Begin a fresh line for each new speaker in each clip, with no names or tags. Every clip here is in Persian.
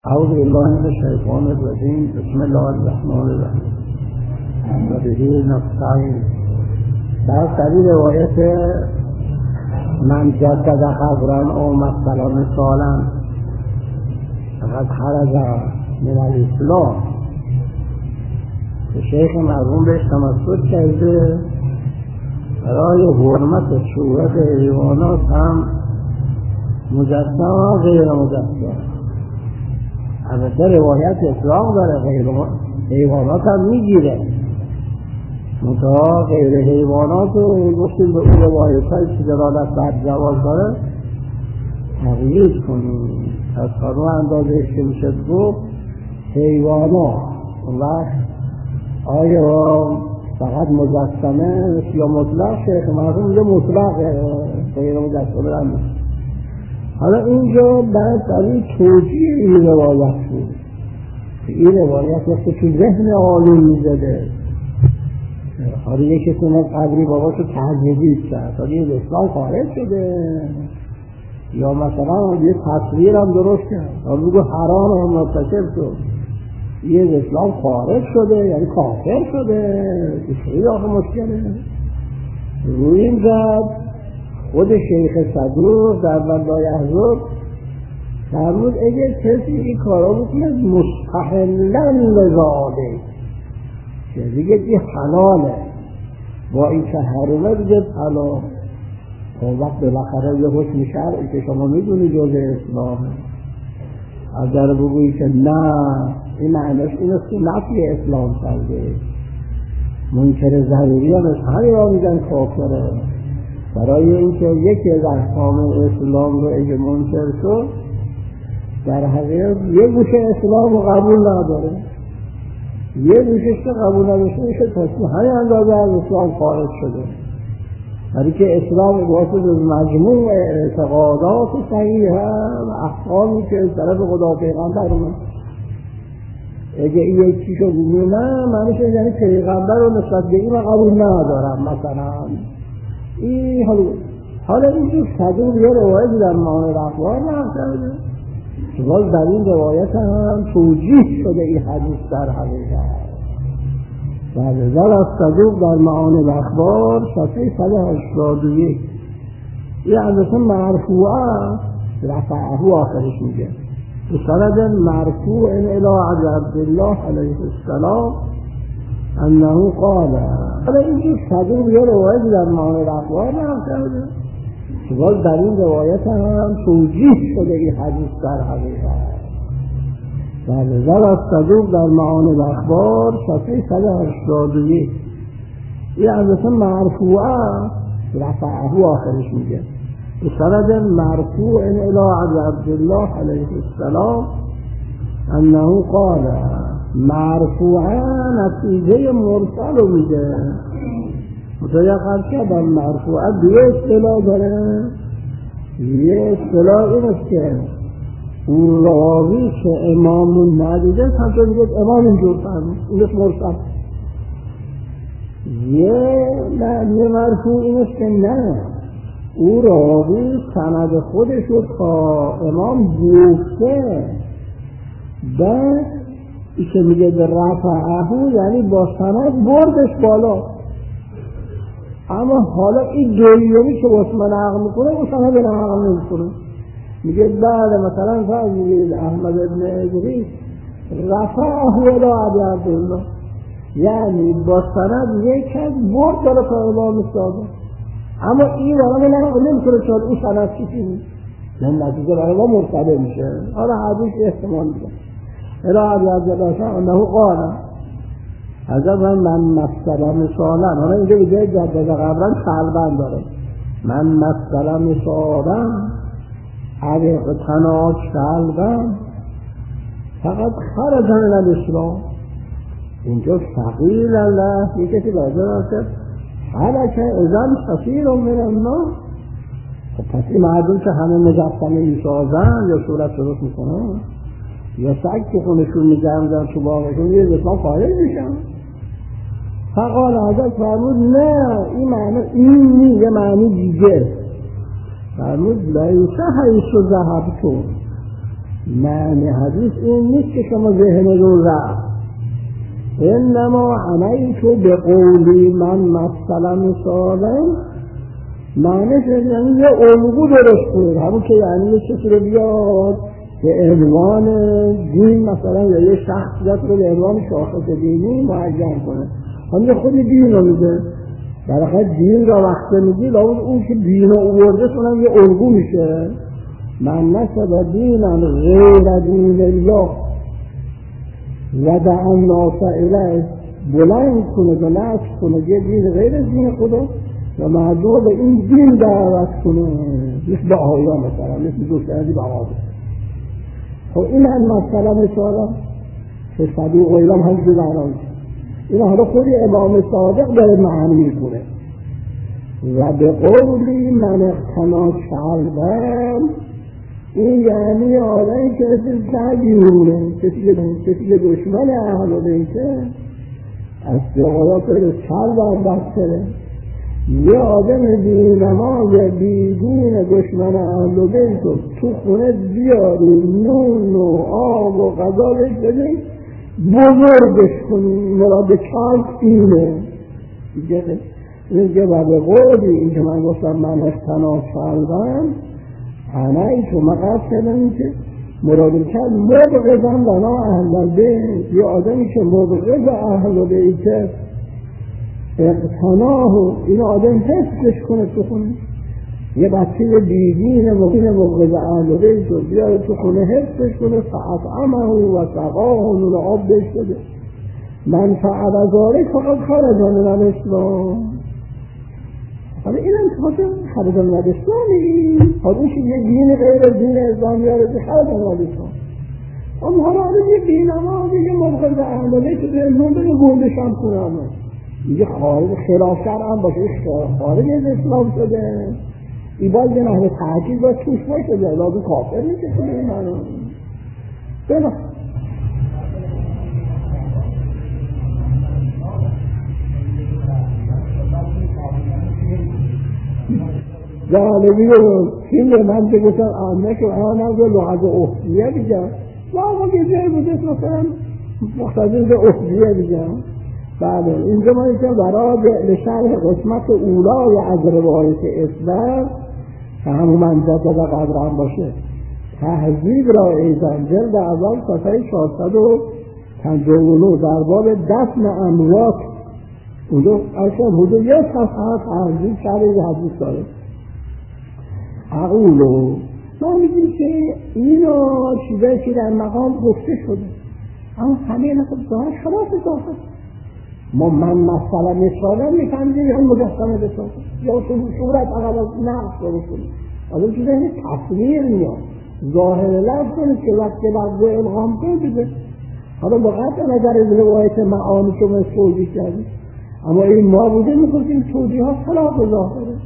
اعوذ بالله من الشیطان الرجیم. بسم الله الرحمن الرحیم و به نستعین. در سری روایت من جدد قبرا او مثلا سالا فقد خرج من الاسلام، که شیخ مرحوم بهش تمسک کرده برای حرمت صورت حیوانات، هم مجسم و غیر مجسم. البته روایت اسلام داره، غیر حیوانات هم میگیره، منتها غیر حیوانات رو گفتیم به اون روایت هایی که دلالت بر جواز داره تغییر کنیم. از خانو اندازه که میشه گفت حیوانات. اون وقت آیا فقط مجسمه یا مطلق؟ شیخ مرحوم میگه مطلق، غیر مجسمه هم نیست. حالا اینجا بعد برای توجیه این روایت بود. این روایت وقتی تو ذهن عالم میزده، حالا یکی کنه قبری باباشو تجدید کرد، حالا یه اسلام خارج شده، یا مثلا یه تصویر هم درست کرد، حالا بگو حرام هم مرتکب شد، یه اسلام خارج شده یعنی کافر شده، خیلی آخه مشکله. روی این زد خود شیخ صدوق در بندای احزاب فرمود اگه کسی این کارا بکنه مستحلا لذاله، که دیگه این حلاله، با این که حرمه دیگه حلال. خب وقت بالاخره یه حکم شرعی که شما میدونی جزء اسلامه، اگر بگویی که نه، این معنیش این است که نفی اسلام کرده، منکر ضروری هم از همین را میگن کافره. برای اینکه یکی از احکام اسلام رو اگه منکر شد، در حقیقت یه گوشه اسلام رو قبول نداره، یه گوشش که قبول نداشته میشه، تصمیم همین اندازه از اسلام خارج شده. برای که اسلام واسه از مجموع اعتقادات صحیحه و احکامی که از طرف خدا پیغمبر اومد. اگه این یکی شو بگوی نه، معنیش یعنی پیغمبر رو نسبت به این قبول ندارم مثلا. این حالا اینجور صدوق یه روایت در معانی الاخبار نقل کرده که باز در این روایت هم توجیه شده این حدیث در حقیقت. در نظر از صدوق در معانی الاخبار صفحه 181 یه البته مرفوعه رفعه آخرش میگه بسند مرفوع الی عبدالله علیه السلام انه قال. حالا اینجور صدوق یه روایت در معانی الاخبار نقل کرده که باز در این روایت هم توجیه شده این حدیث در حقیقت. در نظر از صدوق در معانی الاخبار صفحه 181 یه البته مرفوعه رفعه آخرش میگه بسند مرفوع الی عبدالله علیه السلام انه قال. مرفوعه نتیجه مرسل رو میده. متوقع کردن مرفوعه دو اصطلاح داره. یه اصطلاح این است که اون راوی که امام ندیده همچون دیگه امام اینجور فرمود، این است مرسل. یه معنی مرفوع این است که نه، او راوی سند خودش رو تا امام گفته، بعد ای که میگه به رفعه یعنی با سند بردش بالا، اما حالا این دویومی که واسه من عقل میکنه اون سند به عقل نمیکنه. میگه بعد مثلا فرض احمد ابن ادریس رفعه الی عبدالله، یعنی با سند یک کس برد داره تا امام صادق، اما این واقعا نقل نمیکنه چون این سند چیزی نه، نتیجه برای ما مرتبه میشه. حالا حدیث احتمال میده الى عبدالله انه قال حضرت من مثلا مثالا. حالا اینجا به جای جدد قبرا قلبن داره، من مثلا مثالا اقتناک قلبن فقط خرج من الاسلام. اینجا ثقیل الله یک کسی لازم است حلکه ازن کثیر من الناس. خب پس این مردم که همه مجسمه میسازن یا صورت درست میکنن یا سگ که خونشون میگردن تو باغشون یه اسلام خارج میشن. فقال حضرت فرمود نه، این معنی این نیست، یه معنی دیگه. فرمود لیسه حیث ذهبتم، معنی حدیث این نیست که شما ذهن رو رفت. انما عمیت به قولی من مثلا سالم، معنیش یعنی یه الگو درست کنید، همون که یعنی یه چیزی رو بیاد به عنوان دین مثلا یا یه شخصیت رو به عنوان شاخص دینی معین کنه. همین خود دین رو میده. در دین را وقت میگی لابد اون که دین رو آورده کنم یه الگو میشه. من نسب دینا غیر دین الله و دعا الناس الیه، بلند کنه و نصب کنه یه دین غیر دین خدا و مردم به این دین دعوت کنه، مثل بهائیان مثلا، مثل دوستانی بهائیان. خب این هم مثلا مثلا که صدوق و ایلام هم جو معنی این حالا خودی امام صادق داره معنی میکنه. و به قولی من اقتنا شعبم، این یعنی آدمی که مثل سعیونه کسی دشمن اهل بیته از جوالات رو شعبم بستره، یه آدم بینماز بیدین دشمن اهل بیت تو خونه بیاری نون و آب و غذا بهش بدی بزرگش کنی. مراد چند اینه میگه و به قولی این که من گفتم من اقتنا شعبم همه تو مقصد کردم که مراد کرد مبغضم بنا اهل بیت، یه آدمی که مبغض اهل بیت اقتناه این آدم حفظش کنه تو خونه. یه بچه بیدین مبغض اهل بیت رو بیاره تو خونه حفظش کنه، فاطعمه و سقاه و نون آب بهش بده. من فعل ذلک فقط خرج من الاسلام. حالا این هم خاطر خرج من الاسلامی، حالا این که یه دین غیر از دین اسلام بیاره که خرج من الاسلام. اما حالا یه بینماز یه مبغض اهل بیت رو امون بده گوندش هم کنه، میگه خارج خلاف شرع هم باشه، خارج از اسلام شده، این باید یه نحوه تحقیق باید توش باشه، لازم کافر میشه کنه این معنی. بنا جالبی رو این من که گفتم آنه که آنم رو لغت اخلیه بگم و آقا که جای بوده مثلا مختصر به اخلیه بگم. بله اینجا ما اینجا برای لشرح قسمت اولای از روایت اسلام که همون منزد و قدر هم باشه تهذیب را ایزن جلد اول صفحه 459 در باب دفن اموات اونجا اصلا حدود یک صفحه تهذیب شرح حدیث داره. اقولو ما میگیم که اینو چیزایی که در مقام گفته شده اما همه نقل ظاهر خلاف ظاهر ما من مثلا مثالا میفهمیم یا مجسمه بسازم یا صورت اقل از نقص رو بکنیم. آدم چیزا این تصویر میاد ظاهر لفظ کنید که وقتی لفظ الهام کنید. حالا با قطع نظر از روایت معانی که ما توضیح کردیم اما این ما بوده میگفتیم توضیح ها خلاف ظاهره.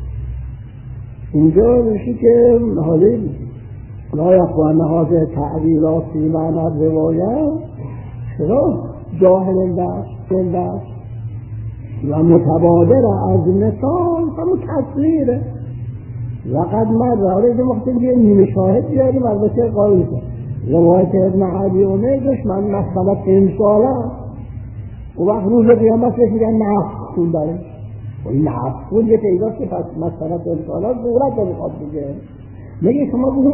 اینجا میشه که حالی لا یقوان حاضر تعبیرات فی معنی روایت خلاف جاهل اندست و متبادر از مثال همون تصویره. وقد مر حالا اینجا مختلف یه نیمه شاهد بیاریم البته قائل کن روایت ابن عبی عمیدش من مثلا امساله و وقت روز قیامت بهش میگن نفس کن داره و این نفس کن یه پیداست که پس مثلا امساله دولت رو بخواد بگه میگه شما بگو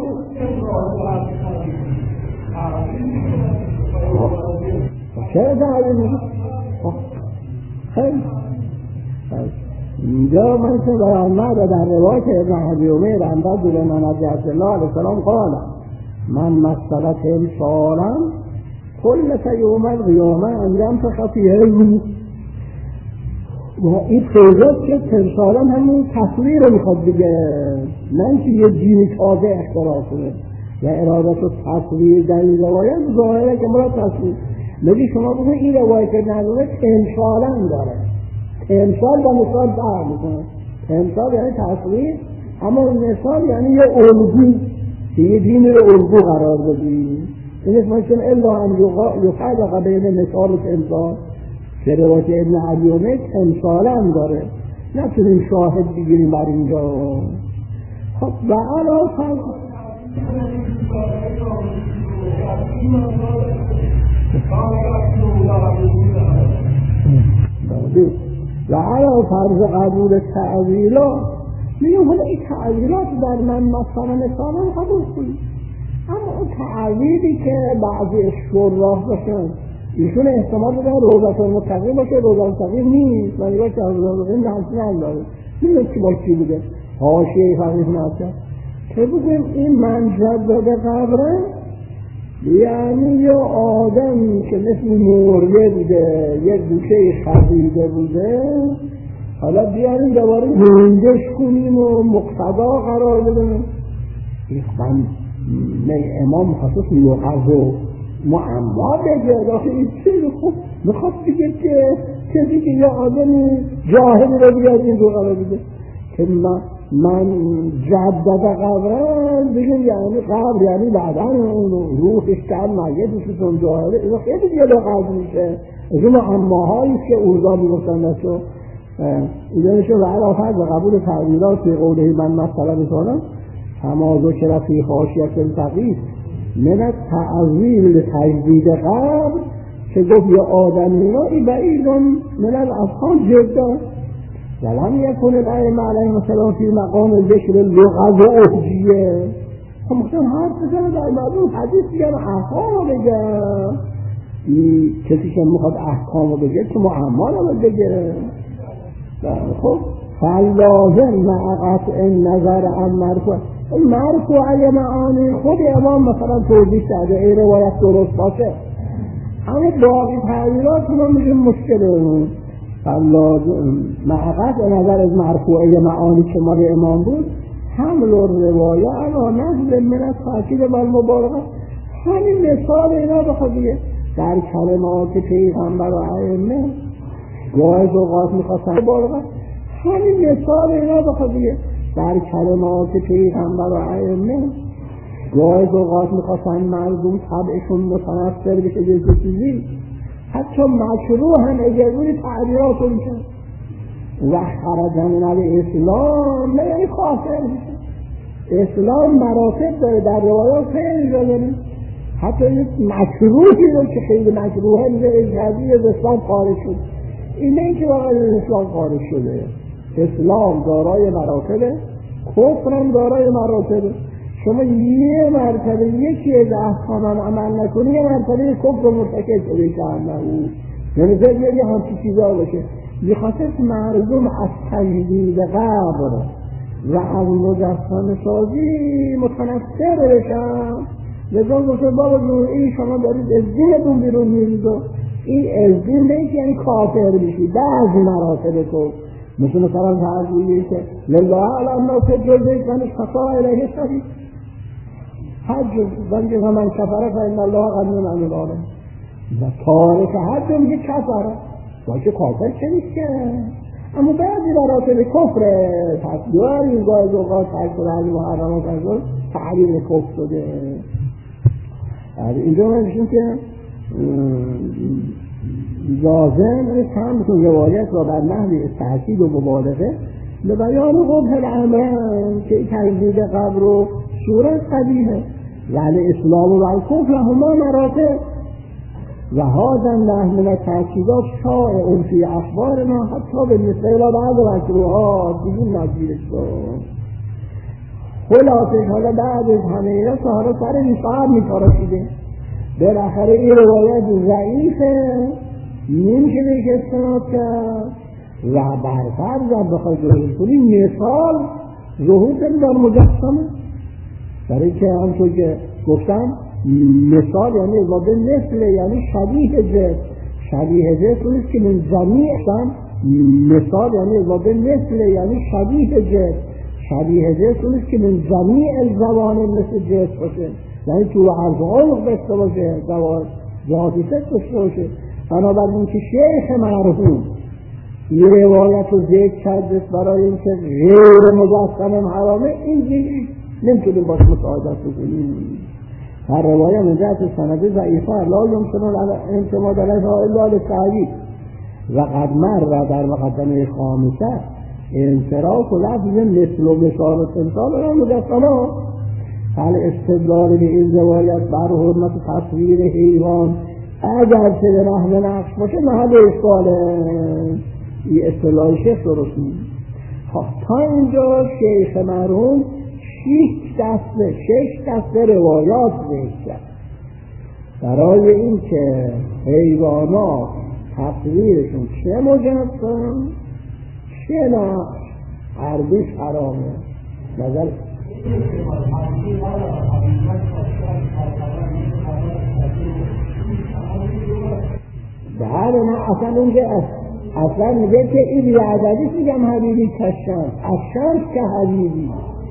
چرا داره میگه خیلی اینجا من که برآمد در روایت ابن عبی عمیر انداز به من از الله علیه السلام قال من مسئلت امسالم کلت یوم القیامه انجام تخفیه رو این پیداست که امسالم همون تصویر رو میخواد بگه نه که یه دینی تازه اختراع کنه و ارادت و تصویر در این روایت ظاهره که مراد تصویر میگه شما بگه این روایت نداره امسالم داره امثال با مثال فرق میکنه. امثال یعنی تصویر اما مثال یعنی یه الگو که یه دین رو الگو قرار بدی. این اسمش چون الا هم یفرق بین مثال و امثال که روایت ابن عبی عمیر امثال هم داره نتونیم شاهد بگیریم بر اینجا. خب و علا فرق و علا فرض قبول تعویلات میگه حالا این تعویلات در من مثلا نسانم قبول کنید، اما اون تعویلی که بعضی شراح باشن ایشون احتمال داره روضت المتقین باشه، روضت المتقین نیست و نگاه که روضت المتقین نحسی نداره میدونه چی باید چی بوده حاشیه فقیه نحسی که بگیم این منجد داده قبره یعنی یه آدمی که مثل مرده بوده یه گوشه خزیده بوده حالا بیاریم دوباره گندش کنیم و مقتدا قرار بدیم. من امام خصوص لغز و معما بگه داخل این چیز خوب میخواد بگه که کسی که یه آدمی جاهلی رو بیاد این رو قرار بده که من جدد قبرم بگیم یعنی قبر یعنی بعدن اون روحش کم مگه دوستون جاهله اینا خیلی دیگه لغز میشه از اون معماهایی که اوضا میگفتن نشو ایدانشو و علاقت و قبول تعویلات به قوله من مثلا بسانم تمازو که فی خاشیت الفقیه من تعویل تجدید قبر که گفت یه آدمی را ای بعیدون من الافخان جدا ولم یکن الائمه علیهم السلام فی مقام ذکر لغز و احجیه هم مختار حرف بزنه در مردم حدیث بگن احکام رو بگن کسی که میخواد احکام رو بگه که معما رو بگه خب فلازم مع قطع نظر عن مرفوع این مرفوع معانی خود امام مثلا توضیح داده این روایت درست باشه همه باقی تعبیرات رو میگیم مشکله فلازم مع قطع نظر از مرفوع معانی که مال امام بود حمل و روایه علا نزل من از تاکید بالمبالغه همین مثال اینا بخواد دیگه در کلمات پیغمبر و ائمه گاهی اوقات میخواستن مبالغه همین مثال اینا بخواد دیگه در کلمات پیغمبر و ائمه گاهی اوقات میخواستن مردم طبعشون متنفر بشه یه چیزی حتی مشروع هم اجازه تعبیرات رو میشن و خرجن من الاسلام نه یعنی کافر میشه. اسلام مراتب داره در روایات خیلی داره حتی یک مشروعی رو که خیلی مشروعه میگه اجازی از اسلام خارج شد اینه این که واقعا اسلام خارج شده اسلام دارای مراتبه کفر هم دارای مراتبه شما یه مرتبه یکی از احکام عمل نکنی یه مرتبه کفر مرتکب شده جهنم یعنی زیادی همچی چیزا باشه میخواست مردم از تجدید قبر و از مجسمه سازی متنفر بشن لذا گفته بابا جون این شما دارید از دینتون بیرون میرید و این از دین نیست یعنی کافر بشی بعضی مراتب کفر مثل مثلا تعبیری که لله علم ناس جلده کنش خطا علیه شدید حج بنجه من کفره فإن الله غنی عن العالمین و تارک حج میگه کفره باشه کافر چه نیست که اما بعضی مراتب کفر تصدیار این گاهی اوقات تکبر علی محرمات ازول تعلیم کفر شده اینجا من میشیم که لازم چند روایت را بر نحو تأکید و مبالغه به بیان قبح الامرین که این تجدید قبر و صورت قبیحه یعنی اسلام و الکفر هما مراتب و هذا النحو من التأکیدات شائع فی اخبارنا حتی بالنسبه بعض مشروعات دیگه نظیرش کن خلاصه حالا بعد از همه اینا سهارا سر نصاب میتارشیده بالاخره این روایت ضعیفه نمیشه بهش استناد کرد و برفرض بخوای درست کنی مثال ظهور کنی در مجسمه برای که همونطور که گفتم مثال یعنی اضافه مثل یعنی شبیه جسم شبیه جسم نیست که من جمیع مثال یعنی اضافه مثل یعنی شبیه جسم شبیه جسم نیست که من جمیع الزوانه مثل جسم باشه یعنی تو عرض عمق داشته باشه ذاتی ست داشته باشه بنابراین که شیخ مرحوم این روایت رو ذکر کرده برای اینکه غیر مجسم حرامه این دیگه نمیتونیم باش مساعدت بکنیم هر روایه من جهت سند ضعیفه لا یمکن اعتماد علیها الا للتعیید و قد مر در مقدمه خامسه انصراف و لفظ مثل و مثال و تمثال را مجسمه استدلال به این روایت بر حرمت تصویر حیوان اگر چه به نحو نقش باشه محل اشکاله. این اصطلاح شیخ درست نیست. تا اینجا شیخ مرحوم 6 دسته روایات ذکر کرد برای این که حیوانات تصویرشون چه مجسم چه نقش هر دوش حرامه. نظر بله نه اصلا اونجا اصلا میگه که این بیعددیش میگم حبیبی کشن افشانش که حبیبی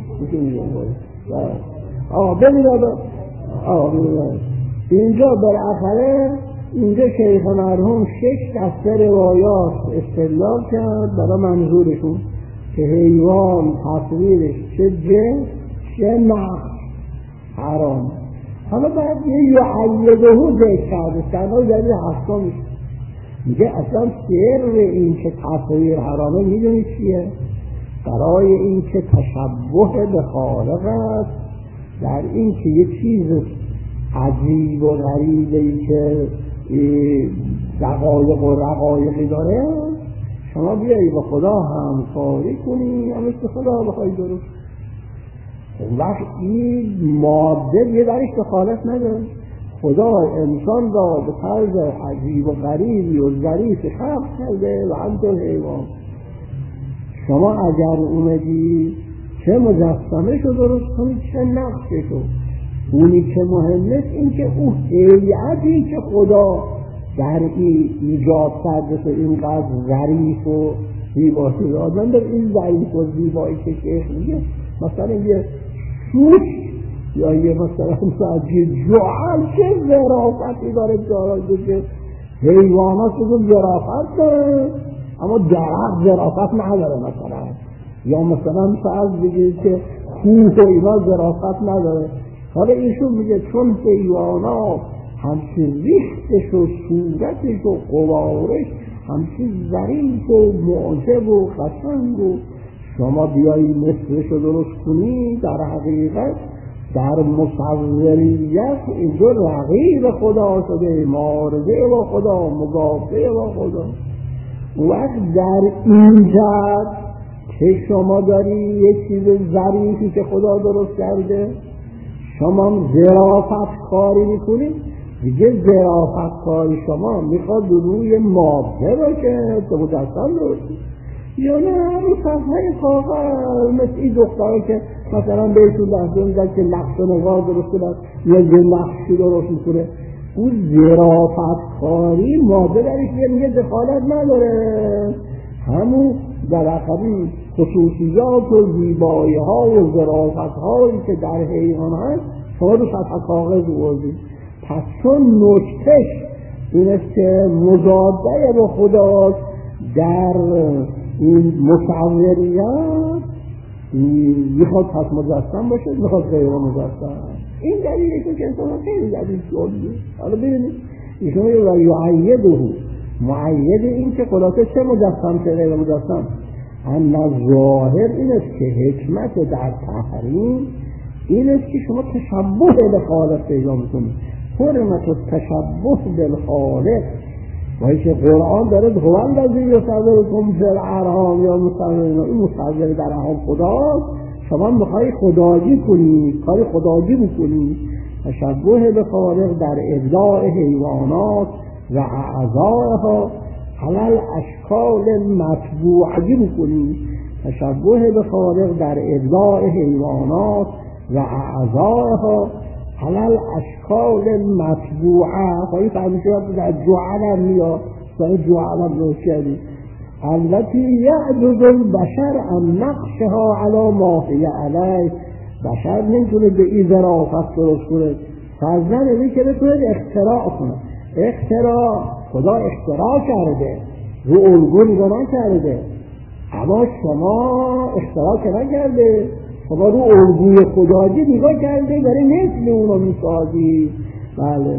ببینید اینجا بالاخره اینجا شیخ مرحوم 6 دسته روایات استدلال کرد برای منظورشون که حیوان تصویرش چه جنس چه نقش حرام. حالا باید یه یعیدهو ذکر کرده سنهای جدید هفتم میگه اصلا سر این که تصویر حرامه میدونی چیه؟ برای این که تشبه به خالق است در این که یه چیز عجیب و غریبی که دقایق و رقایقی داره شما بیایی با خدا همکاری کنی یا مثل خدا بخوای درست. اون وقت این ماده یه درش دخالت نداره. خدا انسان را به طرز عجیب و غریبی و ظریف خلق کرده و همطور حیوان. شما اگر اومدی چه مجسمه شو درست کنی چه نقشه شو، اونی که مهمه این که اون هیئتی که خدا در این ایجاد کرده که اینقدر ظریف و زیبایی داد. من در این ظریف و زیبایی که شیخ میگه مثلا یه سوش یا یه مثلا جعل چه ظرافتی داره که حیوانات که ظرافت داره اما درخت ظرافت نداره مثلا، یا مثلا فرض بگید که کوه و اینا ظرافت نداره. حالا ایشون میگه چون حیوانات همچین ریختش و صورتش و قوارش همچین ظریف و معجب و قشنگ و شما بیایی مثلش رو درست کنی، در حقیقت در مصوریت اینجا رقیب خدا شده، معارضه با خدا، مدافع با خدا. وقت در اینجا که شما داری یک چیز ظریفی که خدا درست کرده شما ظرافت کاری میکنید، دیگه ظرافت کاری شما میخواد روی ماده باشه که مجسم درست یا نه همین صفحه کاغذ مثل این دختره که مثلا بهشون دسته میزد که نقش و نگار درست کنند یا یه نقشی درست میکنه. اون ظرافت کاری ماده درش یه دخالت نداره، همون در اخری خصوصیات و زیبایی ها و ظرافت هایی که در حیوان هست شما رو سطح کاغذ بردید. پس چون نکتش این است که مضاده با خداست در این مصوریت میخواد پس مجسم باشه میخواد غیر مجسم. این دلیلی که انسان خیلی دلیل شده. حالا ببینید ایشون یعیده معید این که خلاصه چه مجسم چه غیر مجسم. اما ظاهر این است که حکمت در تحریم این است که شما تشبه به خالق پیدا میکنید. حرمت و تشبه به خالق ولی که قرآن داره هو الذی یصورکم فی الارحام یا این مصور در ارحام خدا. شما میخوای خدایی کنی، کار خدایی بکنی، تشبه به خالق در ابداع حیوانات و اعضایها علل اشکال مطبوعی بکنی، تشبه به خالق در ابداع حیوانات و اعضایها علل اشکال مطبوعه. خواهی فهمیشه در جعلم میاد در جعلم رو کردی التي یعجز البشر ان نقشها علی ما هی علیه. بشر نمیتونه به این ظرافت درست کنه، فرزن این که بتونه اختراع کنه. اختراع خدا اختراع کرده، رو الگو نگاه نکرده، اما شما اختراع که نکرده، شما رو الگوی خدایی نگاه کرده داره مثل اونو میسازی. بله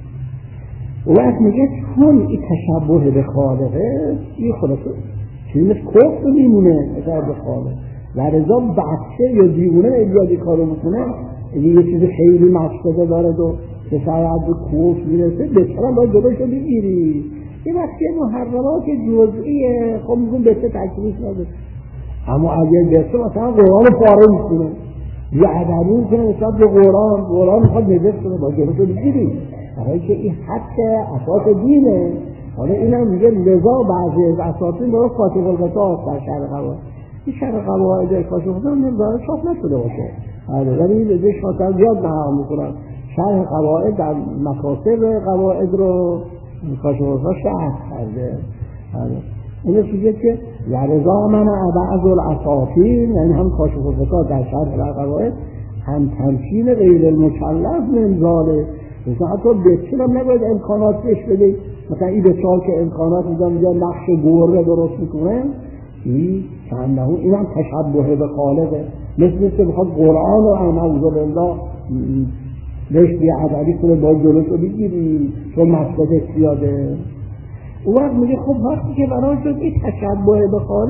وقت میگه چون این تشبه به خالقه این خلاصه چیزی مثل کفر میمونه اگر به خالق و رضا بچه یا دیوونه ایجادی کارو میکنه اگه یه چیز خیلی مشکده داره و به شاید به کوف میرسه بهترم باید جلوش رو بگیری. یه وقتی محرمات جزئیه خب میگون بهتر تکلیف نداره، اما اگر بهتر مثلا قرآن پاره میکنه یه عددی میکنه نسبت به قرآن میخواد نجس کنه باید جلوش رو بگیری، برای که این حق اساس دینه. حالا اینم میگه لذا بعضی از اساطین داره کاشف الغطاء در شرح قواعد. این شرح قواعد کاشف الغطاء نمیداره چاپ نشده باشه، ولی این لذا شاطر زیاد نهار میکنن شرح قواعد در مکاسب قواعد رو کاشف الغطاء شرح کرده. اینو میگه که لذا من بعض الاساطین، یعنی هم کاشف الغطاء در شرح قواعد هم تمکین غیر المکلف منزاله، مثلا حتی بچه هم نباید امکانات بهش بده. مثلا این بچه ها که امکانات میدن میگن نقش گربه درست میکنه، این هم تشبه به خالقه، مثل که بخواد قرآن رو اعوذ بالله بهش بیعدلی کنه باید جلوش رو بگیری چون مسئله زیاده. اون وقت میگه خب وقتی که برای شد این تشبه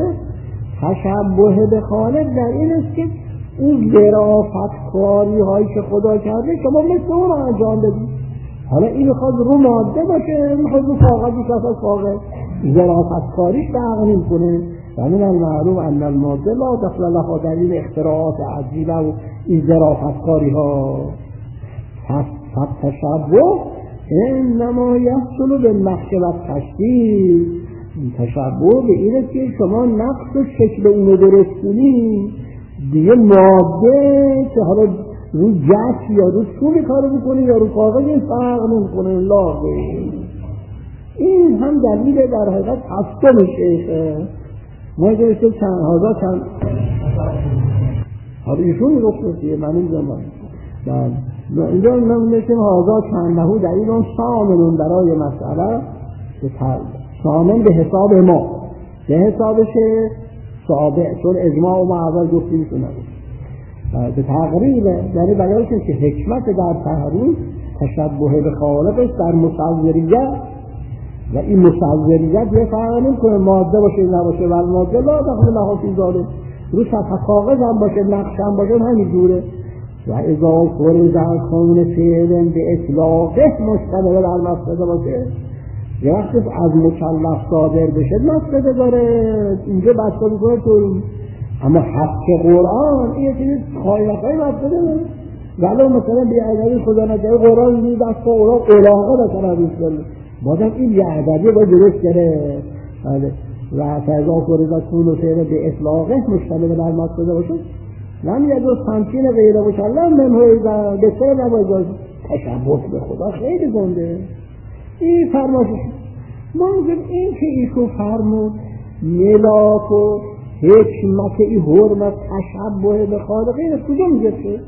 به خالق در این است که اون ظرافتکاری هایی که خدا کرده شما مثل اون رو انجام بدید. حالا این میخواد رو ماده باشه، میخواد رو کاغذی که اصلا کاغذ ظرافتکاریش فرق نمیکنه. و من المعلوم ان الماده لا دخل لها در این اختراعات عجیبه و این ظرافتکاری ها. تشبه انما یحصل بالنقش و تشبیه. تشبه به اینه که شما نقش و شکل اونو درست کنی، دیگه ماده که حالا رو جس یا رو چوبی کارو میکنی یا رو کاغذ فرق نمیکنه. لاغه این هم دلیل در حقیقت هفتم شیخه. ما اگه بسید چند حالا ایشون میگفت که من این زمان اینجا نمیدونیم هازا چند نهو دلیل اون سامنون برای مسئله سامن به حساب ما به حسابش صابع، چون اجماع ما اول گفتیمشون نبود به تقریبه، یعنی برای که حکمت در تحریم تشبه به خالقش در مصوریت و این مصوریت یه فرق نمی‌کنه ماده باشه نباشه، ولی ماده لا داخل لها فی ذلک، رو سطح کاغذ هم باشه نقش هم باشه همین جوره. و اذا فرض کون فعل به اطلاقه مشتمل بر مفسده باشه، یه وقتی از مکلف صادر بشه مفسده داره، اینجا بسته میکنه طوری. اما حق قرآن این چیزی خواهی مفسده داره، ولی مثلا بیعددی خدا نکرده قرآن اینی دست با قرآن قلاغه بکنه روش داره، بازم این بیعددی باید درست کنه. و فضا فرض کون فعل به اطلاقه مشتمل بر مفسده باشه لم یجوز تمکین غیر مکلف منه بسیار نباید باشه. تشبه به خدا خیلی گنده. این فرماشش منظور این که ایشون فرمود ملاک و حکمت ای حرمت تشبه به خالق این از کجا میگه که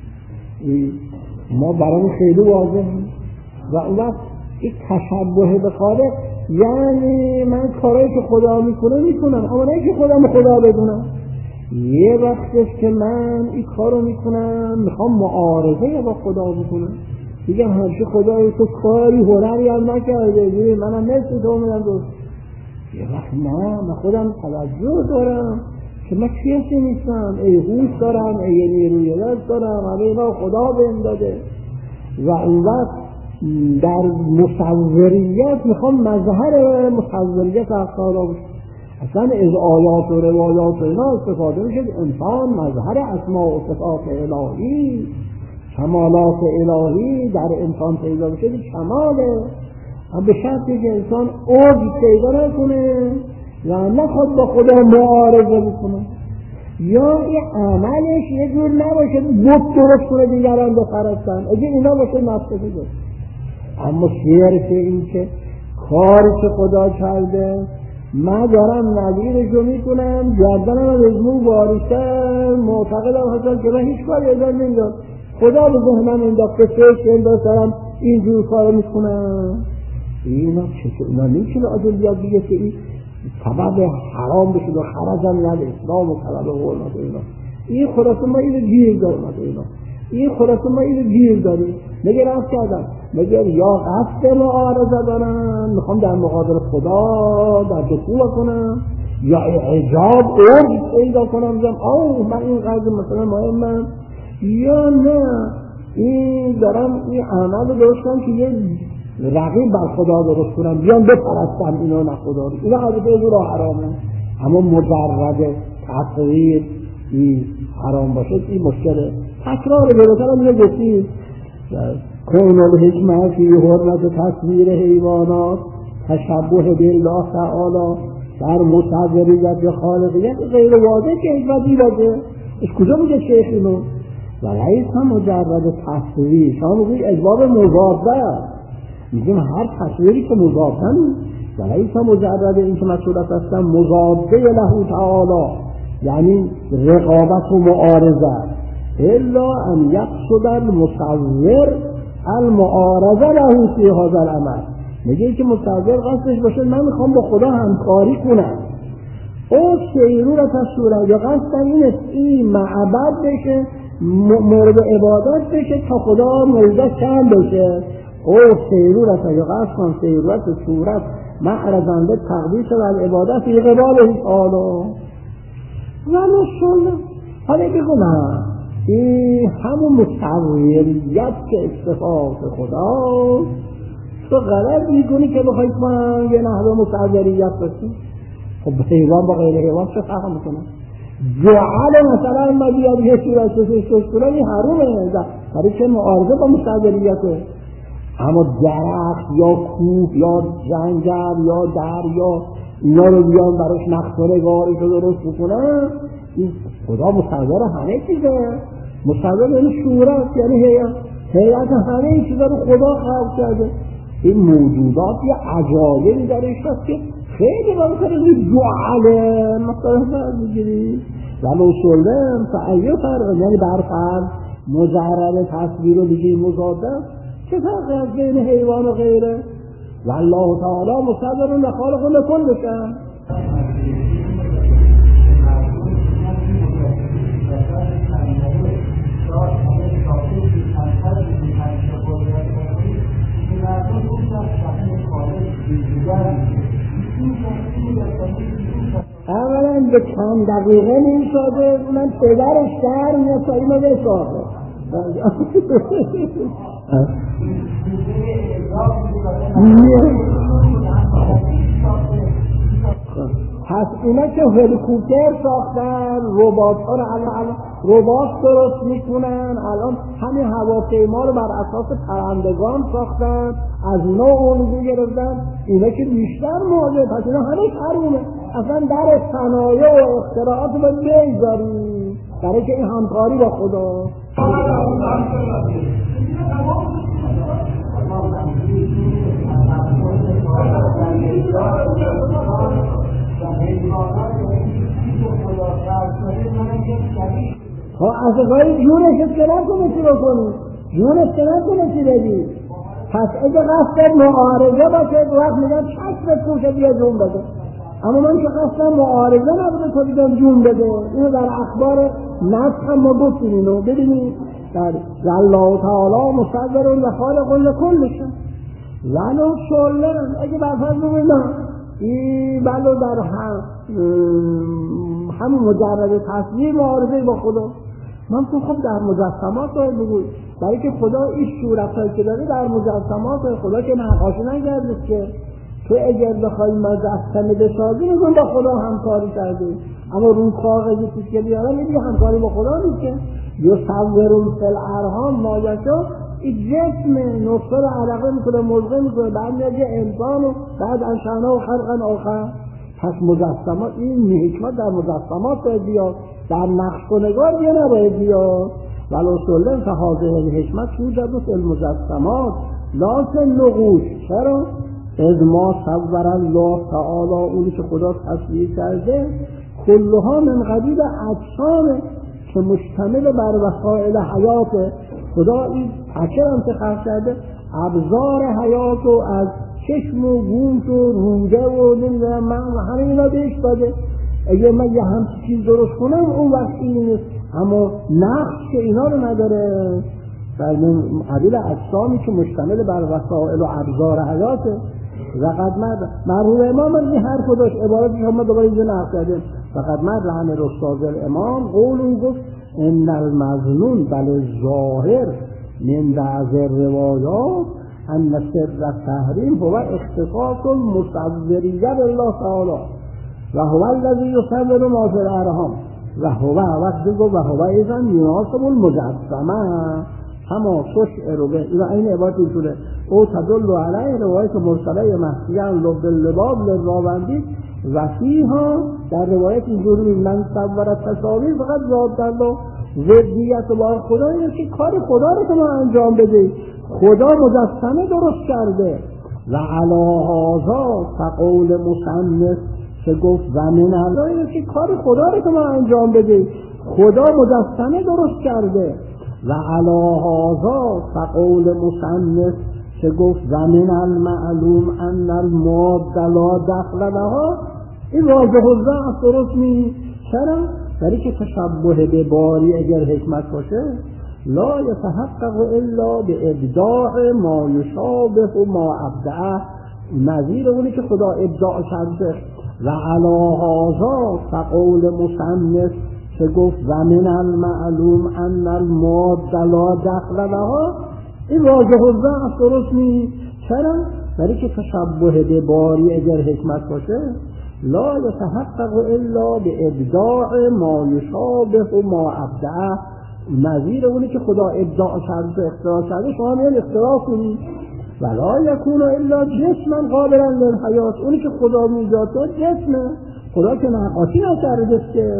ما برامون خیلی واضح و اون وقت این تشبه به خالق یعنی من کارایی که خدا میکنم اما نه که خدا بدونم. یه وقتش که من این کارو میکنم میخوام معارضه با خدا بکنم، دیگه همشه خدای تو کاری هنری هم نکرده منم مثل تو میدم دوست. یه وقت نه من خودم توجه دارم که من کسی نیستم، ای هوش دارم، ای نیروی دست دارم، همه اینا خدا بهم داده. و اون وقت در مصوریت میخوام مظهر مصوریت افکارا بشه. اصلا از آیات و روایات و اینا استفاده میشه انسان مظهر اسماء و صفات الهی، کمالات الهی در انسان پیدا بشه کماله، اما به شرطی که انسان عجز پیدا نکنه و نخواد با خدا معارضه بکنه یا این عملش یه جور نباشه بود درست کنه دیگران بپرستن، اگه اینا باشه مفسده داره. اما صرف این که کاری که خدا کرده من دارم نظیرشو میکنم، گردنم از مو باریشتم، معتقدم هستم که من هیچ کاری ازم نمیدارم، خدا به ذهنم انداخته فکر انداختم اینجور کارو میکنم. اینا چطور؟ اینا نمیشه آدم بیاد بگه که این سبب حرام بشه و خرجم نده اسلام و سبب حرمت اینا. این خلاصه ما اینو گیر داریم این خلاصه ما اینو گیر داریم. مگه رفت کردم مگه یا قصد معارضه دارم میخوام در مقابل خدا در دفوع کنم یا اعجاب عرض پیدا کنم بگم من این قضیه مثلا مهمم یا نه این دارم این عمل رو درستم که یه رقیب بر خدا درست کنم بیان بپرستم اینو نه خدا رو، اینا البته از راه حرامه، اما مجرد تصویر این حرام باشه این مشکله. تکرار بلوتر هم اینو گفتید کون الحکمت فی حرمت تصویر حیوانات تشبه بالله تعالی در مصوریت خالقیت غیر واضح که حکمتی باشه. از کجا میگه شیخ اینو؟ و لیس مجرد تصویر، شما میگوید اجباب مضاده، میگیم هر تصویری که مضاده نیست. و لیس مجرد این که مسئولت هستن مضاده له تعالی، یعنی رقابت و معارضه، الا ان یقصد المصور المعارضه له فی هذا العمل. میگه که مصور قصدش باشه من میخوام با خدا همکاری کنم، او سیرورت از صورت یا قصدم اینه این معبد بشه مورد عبادت بشه تا خدا مورد کم بشه. او سیرورت یا قصدم سیرورت صورت معرضنده تقدیس و عبادت فی قباله تعالی و نشون. حالا بگو نه این همون مصوریت که صفات خدا تو غلط میکنی که بخوای من یه نحوه مصوریت باشی. خب حیوان با غیر حیوان چه فرق میکنه؟ جعل مثلا ما بیاد یه صورت سوش کنه این حرومه برای که معارضه با مصوریته. اما درخت یا کوه یا جنگل یا دریا اینا رو بیان براش نقش و نگارش رو درست بکنن، این خدا مصور همه چیزه. مصور یعنی صورت، یعنی هیئت همه چیزا رو خدا خلق کرده. این موجودات یه عجایبی درش هست که خیلی ممکنه جعله مثلا بگیری ولو سلم فعیه فرق، یعنی برفرض مجرد تصویر رو بگیر مضاده، چه فرقی از بین حیوان و غیره؟ والله تعالی مصور و خالق لکل بشن. اولا به چند دقیقه نمیشاده من پدرش در میاد تا اینو بساخه. پس اینا که هلیکوپتر ساختن، ربات ها رو الان ربات درست میکنن، الان همین هواپیما رو بر اساس پرندگان ساختن، از اونا الگو گرفتن، اینا که بیشتر مواجه. پس اینا همه حرومه. اصلا در صنایع و اختراعات رو بگذاریم برای که این همکاری با خدا. از غیر جونش اسکنت کنه چی بکنی؟ جون اسکنت کنه چی بدی؟ پس اگه قصد معارضه باشه وقت میگم چشمت کوشه بیا جون بده، اما من که قصد معارضه نبوده تا دیدم جون بده. اینو در اخبار نسخ هم ما گفتیم اینو ببینید در الله تعالی مصور و خالق لکل بشن ولو شلن. اگه برفرض ببینم این بلو در همون مجرد تصویر معارضه با خدا، من تو خب در مجسمات باید بگوی، برای که خدا این صورتایی که داره در مجسمات خدا که نقاشی نگرده که تو اگر بخوای مجسمه بسازی میگون با خدا همکاری کرده، اما رو کاغذی چیز که بیاره میگی همکاری با خدا نیست که یصورون فی الارحام ما یشاء. این جسم نطفه رو علقه میکنه مضغه میکنه بعد میاد یه انسان و بعد انشأنا و خلقا آخر. پس مجسمات این حکمت در مجسمات باید بیاد، در نقش و نگار دیگه نباید بیاد. ولو سلم فهذه الحکمت توجد فی المجسمات لا فی النقوش. چرا؟ اذ ما صور الله تعالی اونی که خدا تصویر کرده کلها من قبیل اجسام که مشتمل بر وسائل حیات. خدا این پکر انتخاب کرده ابزار حیات و از چشم و گوش و روده و نمیدونم من همه اینا بهش داده. اگه من یه همچی چیز درست کنم اون وقتی نیست، اما نقش که اینا رو نداره. در قبیل اجسامی که مشتمل بر وسائل و ابزار حیاته. فقط مرحوم امام این حرف رو داشت، عبارتی که ما دوباره اینجا نقل کردیم. فقط من رحم استاد الامام قول اون گفت ان المظنون بل ظاهر من بعض الروایات ان سر التحریم هو اختصاص المصوریه بالله تعالی و هو الذی یصور ما فی الارحام و هو وقتی گفت و هو ایضا یناسب المجسمه کما تشعر به این عبارت اینطوره او تدل علیه روایت مرسله محسیان لب اللباب للراوندی و فیها در روایت اینجوری من صور تصاویر فقط زاد دلو ضدیت با خدا اینه که کار خدا رو که ما انجام بده خدا مجسمه درست کرده و علی هذا فقول مصنف که گفت و من الله اینه که کار خدا رو که ما انجام بده خدا مجسمه درست کرده و علی هذا فقول مصنف که گفت و من المعلوم ان الماده لا دخل لها این واضح الضعف درست نیست. چرا؟ برای که تشبه به باری اگر حکمت باشه لا یتحقق الا به ابداع ما یشابه ما ابدعه نظیر اونی که خدا ابداع کرده و علی هذا فقول مصنف که گفت و من المعلوم ان الماده لا دخل لها این واضح الضعف درست نیست. چرا؟ برای که تشبه به باری اگر حکمت باشه لا یتحقق الا به ابداع ما یشابه ما ابدعه نظیر اونی که خدا ابداع کرده اختراع کرده شما میان اختراع کنید ولا یکون الا جسما قابلا للحیات اونی که خدا ایجاد کرد جسمه خدا که نقاشی نکرده که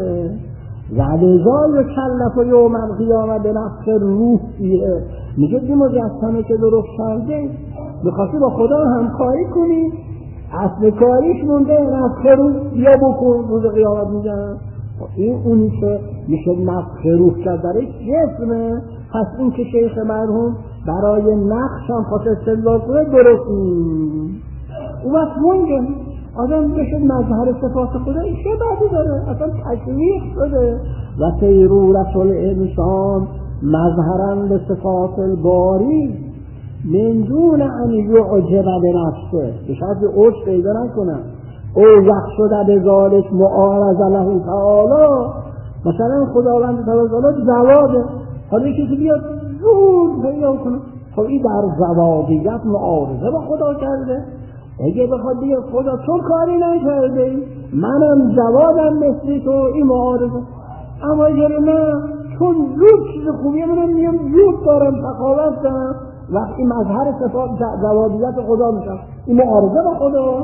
ولذا یکلف یوم القیامه بنفخ روح فیه میگه این مجسمه که درست کرده میخواستی با خدا همکاری کنی اصل کاریش مونده نفخ روح بیا بکن روز قیامت میگن این اونی که میشه نفخ روح کرد درش جسمه پس این که شیخ مرحوم برای نقش هم خواست استدلال کنه درست نیست اون وقت مونده آدم بشه مظهر صفات خدا این چه بعدی داره اصلا تشویق شده و سیرورت الانسان مظهرا لصفات الباری من دون ان یعجب بنفسه به شرط اوج پیدا نکنم او یخشد بذالک معارض له تعالی مثلا خداوند تعالی زواده حالا کسی بیاد زود پیدا کنه خب این در زوادیت معارضه با خدا کرده اگه بخواد بیاد خدا تو کاری نکرده منم جوادم مثل تو این معارضه اما اگر نه چون زود چیز خوبیه منم میام زود دارم تقاوت دارم وقتی مظهر صفات جوادیت خدا میشم این معارضه با خدا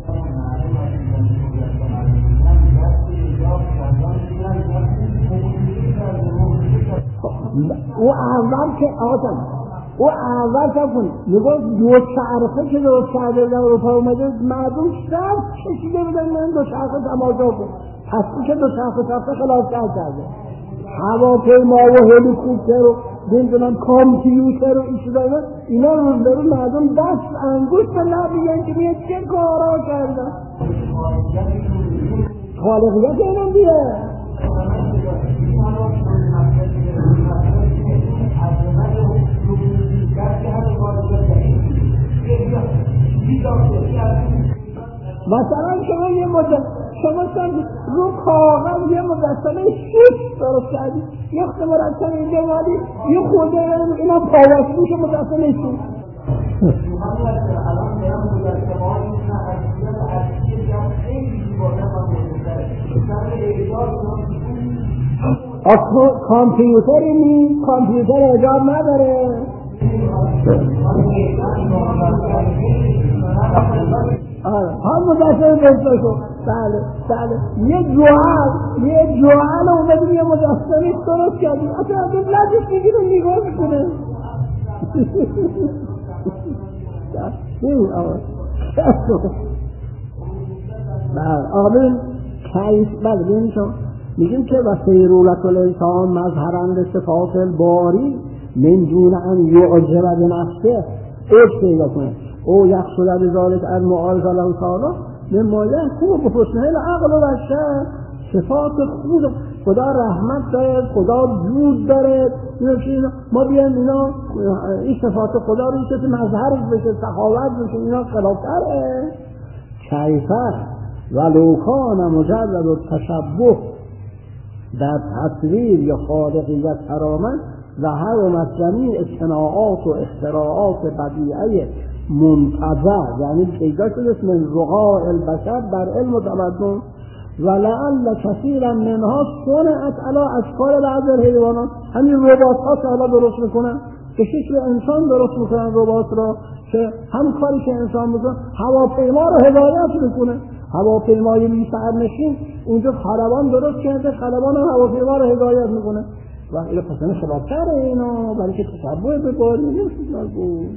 او اول که آقا او اول که کن میگوید دو چرخه که درست کرده در اروپا اومده مردم شرط کشیده بودن من دو چرخه تماشا کن پس این که دو چرخه خلاف کرده هواپیما و هلیکوپتر و نمیدونم کامپیوتر و این چیزا اینا روز به روز مردم دست انگشت به لب میگن که میگه چه کارا کردن خالقیت اینم بیه مثلا شما یه شما رو کاغذ یه مجسمه شیش درست کردی یه خود مرتب اینجا ولی یه خورده اینا پاوش میشه مجسمه شیش کامپیوتری نیست کامپیوتر اجاب نداره هم مجسمه بسته شد بله یه جوال اومدیم یه مجسمه درست کردیم اصلا از این لجش میگیره نگاه میکنه آمین کیف بله بینید شما میگیم که و سیرولت الانسان مظهرا لصفات الباری من دون ان یعجب بنفسه اوج پیدا کنه او یخشد بذالک المعارض له تعالی مما یحکم بحسن العقل و الشرع صفات خود خدا رحمت داره خدا جود داره ما بیان اینا این صفات خدا رو که مظهر بشه سخاوت بشه اینا خلافتره کیفه ولو کان مجرد التشبه در تصویر یا خالقیت فرامد ظهر و مسلمی اصطناعات و اختراعات بدیعه منتظر، یعنی پیدا شده من رقاع البشر در علم و تمدن و لعل کثیرا منها صنعت علی اشکال بعض الحیوانات. همین ربات ها که حالا درست میکنن به شکل انسان درست میکنن ربات را که هم کاری که انسان میکنه هواپیما رو هدایت میکنه. هواپیمای بی سرنشین اونجا خلبان درست کرده، خلبان هم هواپیما رو هدایت میکنه و این پسنه خلافتر اینا برای که تصبح به باری نمیشه بود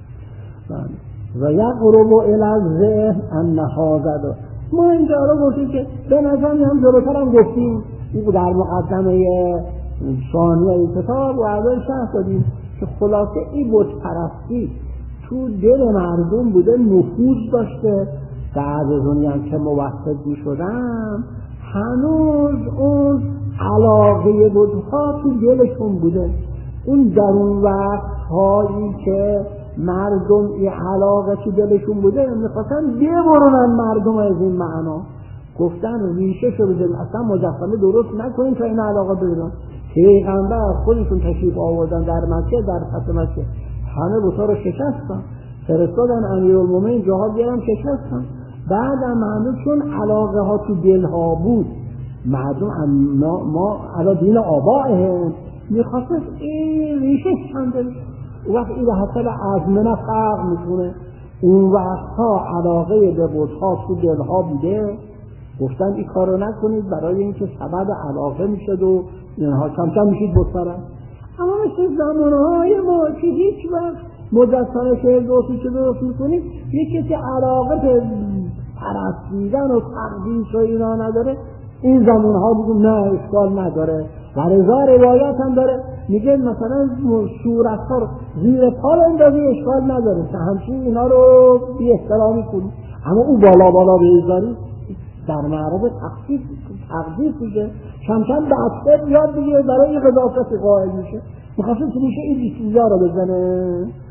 و یقرب الی الذهن ان هذا. ما اینجا رو گفتیم که به نظر هم جلوتر هم گفتیم این در مقدمه ثانیه کتاب و اول شرح دادیم که خلاصه این بت پرستی تو دل مردم بوده، نفوذ داشته. بعد از اونی هم که موحد می شدن هنوز اون علاقه بت‌ها تو دلشون بوده. اون در اون وقت هایی که مردم این علاقه تو دلشون بوده میخواستن ببرونن مردم از این معنا. گفتن ریشه شو بزنیم، اصلا مجسمه درست نکنیم تا این علاقه ببینن. پیغمبر خودشون تشریف آوردن در مکه، در فتح مکه همه بت‌ها رو شکستن، فرستادن امیرالمومنین جهاد بیارن شکستن. بعدم مردم چون علاقه ها تو دل ها بود، مردم ما علا دین آبائهم میخواست این ریشه چنده وقت این حاصل عزمه فرق میکنه. اون وقت ها علاقه به بت‌ها تو دل ها بوده، گفتن این کارو نکنید برای اینکه سبب علاقه میشد و اینها کم کم میشید بت‌پرست. اما مثل زمانهای ما که هیچ وقت مجسمه که درست میکنید یکی که علاقه به پرستیدن و تقدیس و اینا نداره، این زمانها بگیم نه اشکال نداره. و رضا روایت هم داره میگه مثلا صورتها رو زیر پا اندازی اشکال نداره، همچنین اینا رو بی احترامی کنی. اما او بالا بذاری در معرض تقدیس میشه، کم کم بسته یاد بگیره برای این قضاوت قائل میشه. میخواسته که میشه این چیزا رو بزنه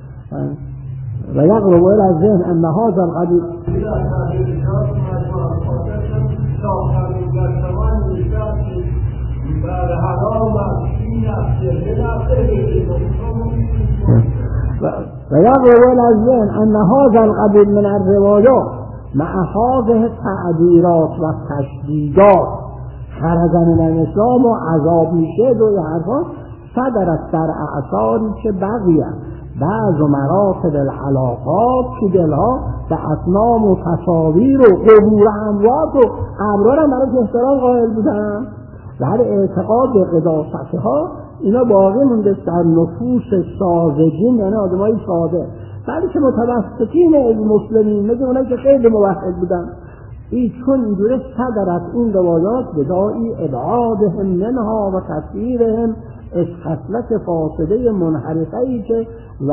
و یقرب الی الذهن ان هذا القدیم و یقرب الی الذهن ان هذا القدیم من الروایات مع هذه التعبیرات و تشدیدات خرج من الاسلام و عذاب میشه و این حرفا صدرت در اعصاری که بقیه بعض و مراتب العلاقات تو دلها به اصنام و تصاویر و قبور اموات و ابرار هم برای احترام قائل بودن و هر اعتقاد به قداستها اینا باقی مونده در نفوس ساذجین، یعنی آدمای ساده، بلکه متوسطین المسلمین، مثل اونایی که خیلی موحد بودن. این چون اینجوره صدرت این روایات بدایی ابعادهم منها و تصویرهم از خصلت فاسده منحرفه‌ای که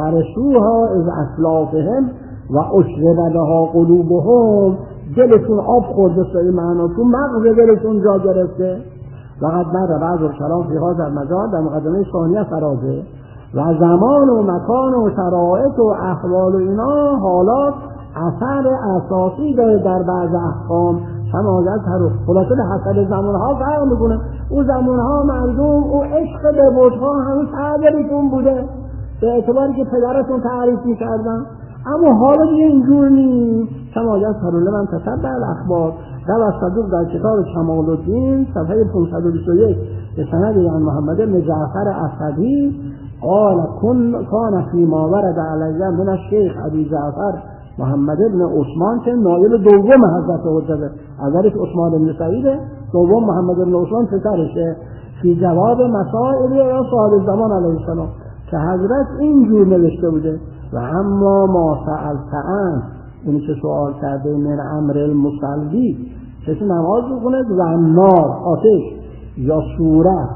ورثوها از اسلافهم و اشرب لها قلوبهم، دلشون آب خورده سوی معنا، تو مغز دلشون جا گرفته. وقد مر بعض الکلام فی هذا المجال در مقدمه ثانیه فرازه و زمان و مکان و شرایط و احوال و اینا حالات اثر اساسی داره در بعض احکام. سماجت هر خلاصه به حسب زمانها فرق میکنه. او زمانها مردم او عشق به بت‌ها هنوز تعریفون بوده به اعتباری که پدرشون تعریف میکردن، اما حالا دیگه اینجور نیست. سماجت هر من تتبع الاخبار و صدوق در کتاب کمال الدین صفحه 521 به سند عن محمد بن جعفر اسدی قال کان فیما ورد علی من الشیخ ابی جعفر محمد بن عثمان که نایب دوم حضرت حجت، اولش عثمان بن سعید، دوم محمد بن عثمان پسرشه، فی جواب مسائل یا صاحب زمان علیه السلام که حضرت اینجور نوشته بوده و اما ما سألتن، اونی که سوال کرده من امر المصلی، کسی نماز بخونه و نار آتش یا صورت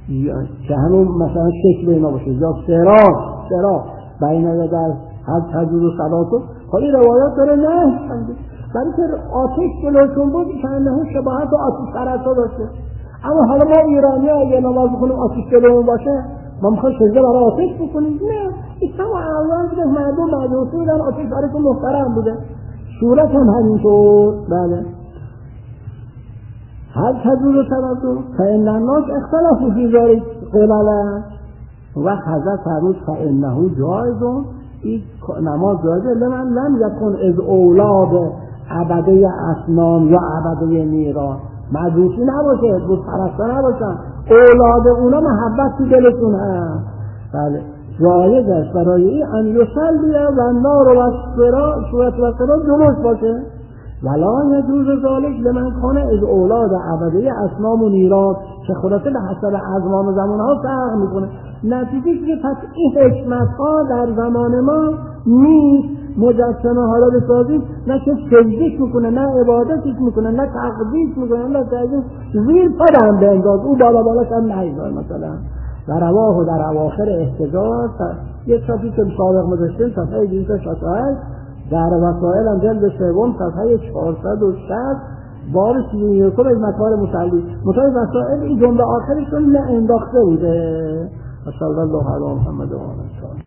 که همون مثلا شکل اینا باشه یا سراغ بین در حد تجود و صلاتو، خالی روایات داره نه برای که آتش جلوشون بود که انه شباهت و آتش پرستا داشته. اما حالا ما ایرانی ها اگه نماز بخونیم آتش جلومون باشه ما میخوایم سجده برای آتش بکنیم؟ نه، اسلام اعلان بوده مردم مدرسه بودن آتش برایتون محترم بوده، صورت هم همینطور. بله هل تجوز تردد فإن الناس اختلفوا في ذلك قبلا و حضرت فرمود فإنه جایز، این نماز جایزه لمن لم یکن از اولاد عبده اصنام یا عبده نیران، مجوسی نباشه، بت پرستا نباشن، اولاد اونا محبت تو دلشون هست. بله جایز است برای این ان یصلی و نار و صورت و صورت جلوش باشه، ولا یجوز ذلک لمن کان از اولاد عبده اصنام و نیران که خلاصه به حسب ازمان و زمانها فرق میکنه. نتیجه که پس این حکمت ها در زمان ما نیست مجسمه ها را بسازید، نه که سجدش میکنه، نه عبادتش میکنه، نه تقدیس میکنه، نه تعظیم، زیر پدم به انداز او بالا بالاش هم نهیزار مثلا. و رواه و در اواخر احتجاج یک شاپی که سابق مداشتیم صفحه 268 در وسائل هم جلد سوم صفحه 460 باب 31 از مکار مصلی مطابق وسائل این جمله آخرشون نه انداخته بوده. صلی الله علی محمد و آله.